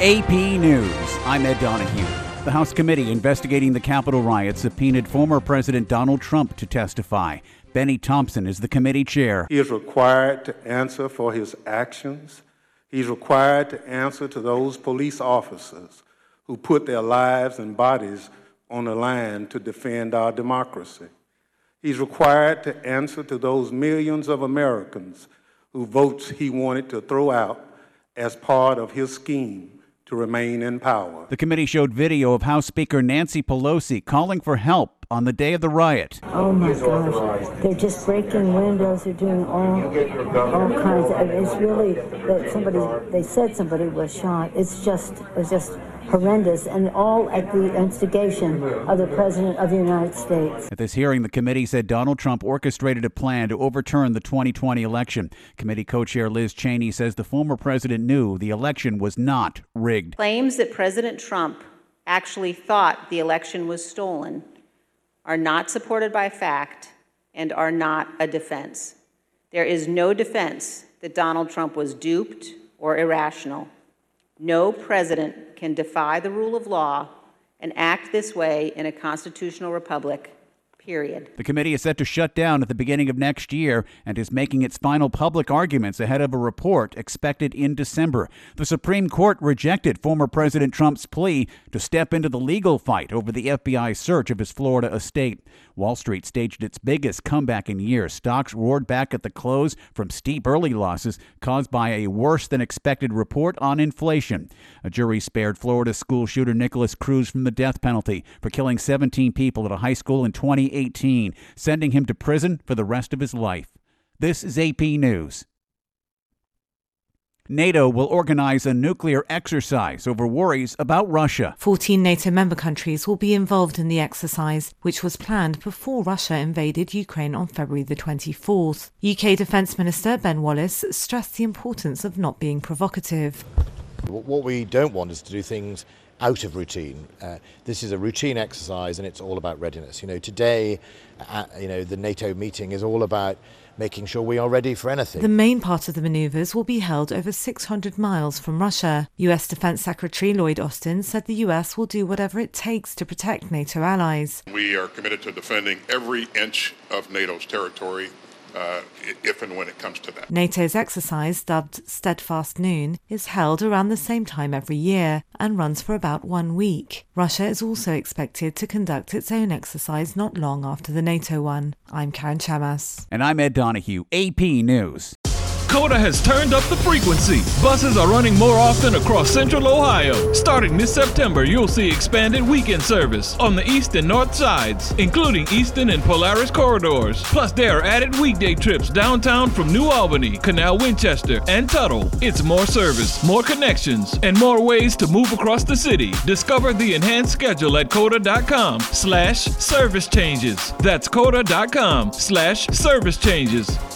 AP News. I'm Ed Donahue. The House committee investigating the Capitol riot subpoenaed former President Donald Trump to testify. Benny Thompson is the committee chair. He is required to answer for his actions. He's required to answer to those police officers who put their lives and bodies on the line to defend our democracy. He's required to answer to those millions of Americans whose votes he wanted to throw out as part of his scheme to remain in power. The committee showed video of House Speaker Nancy Pelosi calling for help on the day of the riot. Oh my gosh, they're just breaking windows, they're doing all kinds of, it's really, that they said somebody was shot. It's just horrendous, and all at the instigation of the President of the United States. At this hearing, the committee said Donald Trump orchestrated a plan to overturn the 2020 election. Committee co-chair Liz Cheney says the former president knew the election was not rigged. Claims that President Trump actually thought the election was stolen are not supported by fact and are not a defense. There is no defense that Donald Trump was duped or irrational. No president can defy the rule of law and act this way in a constitutional republic, period. The committee is set to shut down at the beginning of next year and is making its final public arguments ahead of a report expected in December. The Supreme Court rejected former President Trump's plea to step into the legal fight over the FBI's search of his Florida estate. Wall Street staged its biggest comeback in years. Stocks roared back at the close from steep early losses caused by a worse-than-expected report on inflation. A jury spared Florida school shooter Nicholas Cruz from the death penalty for killing 17 people at a high school in 2018, sending him to prison for the rest of his life. This is AP News. NATO will organize a nuclear exercise over worries about Russia. 14 NATO member countries will be involved in the exercise, which was planned before Russia invaded Ukraine on February the 24th. UK Defence Minister Ben Wallace stressed the importance of not being provocative. What we don't want is to do things out of routine. This is a routine exercise and it's all about readiness. Today, the NATO meeting is all about making sure we are ready for anything. The main part of the manoeuvres will be held over 600 miles from Russia. US Defense Secretary Lloyd Austin said the US will do whatever it takes to protect NATO allies. We are committed to defending every inch of NATO's territory if and when it comes to that. NATO's exercise, dubbed Steadfast Noon, is held around the same time every year and runs for about 1 week. Russia is also expected to conduct its own exercise not long after the NATO one. I'm Karen Chamas. And I'm Ed Donahue, AP News. COTA has turned up the frequency. Buses are running more often across Central Ohio. Starting this September, you'll see expanded weekend service on the east and north sides, including Eastern and Polaris corridors. Plus, there are added weekday trips downtown from New Albany, Canal Winchester, and Tuttle. It's more service, more connections, and more ways to move across the city. Discover the enhanced schedule at COTA.com/service changes. That's COTA.com/service changes.